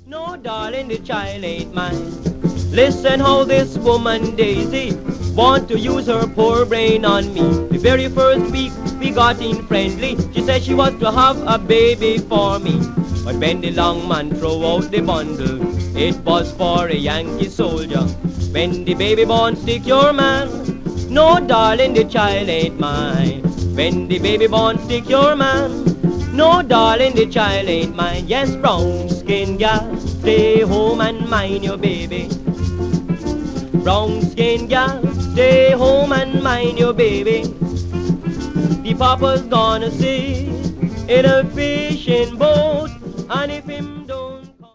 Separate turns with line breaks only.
No, darling, the child ain't mine. Listen how this woman Daisy want to use her poor brain on me. The very first week we got in friendly, she said she was to have a baby for me. But when the long man throw out the bundle, it was for a Yankee soldier. When the baby born, stick your man. No, darling, the child ain't mine. When the baby born, stick your man. No, darling, the child ain't mine. Yes, brown skin gal, stay home and mind your baby. Brown skin gal, stay home and mind your baby. The papa's gonna sit in a fishing boat, and if him